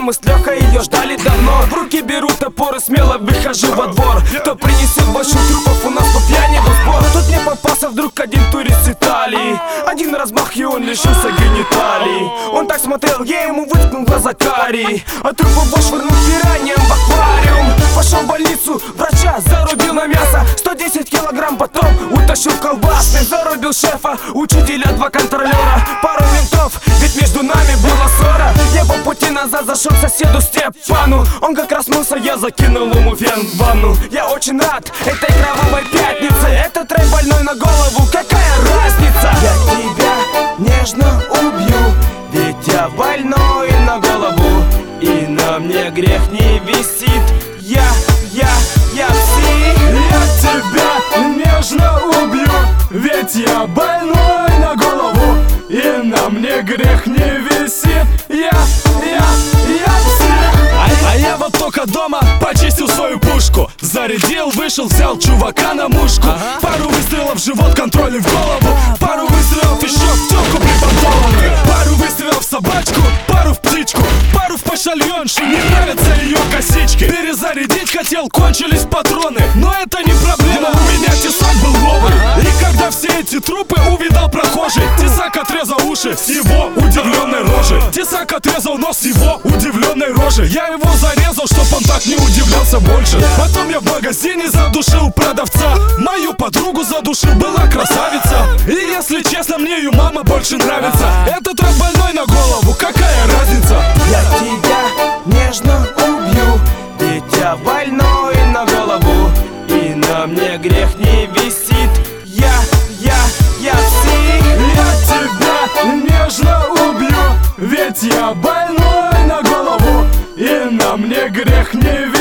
мы с Лехой ее ждали давно. В руки беру топор и смело выхожу во двор. Кто принесет больше трупов, у нас по пьяни был спор. Тут мне попался вдруг один турист с Италии. Один размах и он лишился гениталий. Он так смотрел, я ему выткнул глаза карий. А трупы вышвырнул пираньям в аквариум. Пошел в больницу, врача зарубил на мясо. 110 килограмм потом утащил в колбасный. Зарубил шефа, учителя, 2 контролера, пару ментов, ведь между нами была ссора. Я по пути назад зашел к соседу Степану. Он как раз мылся, я закинул ему фен в ванну. Я очень рад этой кровавой пятнице. Этот трек больной на голову, какая разница? Я тебя нежно убью, ведь я больной на голову, и на мне грех не висит. Я псих. Я тебя нежно убью, ведь я больной на голову, и на мне грех не висит. Я псих. А я вот только дома почистил свою пушку, зарядил, вышел, взял чувака на мушку. Пару выстрелов в живот, контроль в голову. Пару выстрелов еще в тёлку припонтованную. Пару выстрелов в собачку, пару в птичку, пару в почтальоншу, не нравятся ее косички. Перезарядить хотел, кончились патроны, но это не проблема, у меня тесак был новый. И когда все эти трупы увидал прохожий, тесак отрезал уши с его удивленной рожи. Тесак отрезал нос с его удивленной рожи. Я его зарезал, чтоб он так не удивлялся больше. Потом я в магазине задушил продавца. Мою подругу задушил, была красавица. И если честно, мне ее мама больше нравится. Этот рэп больной на голову, какая разница? Я тебя нежно убью, ведь я больной на голову, и на мне грех не висит. Я псих. Я тебя нежно убью, ведь я больной на голову, и на мне грех не висит.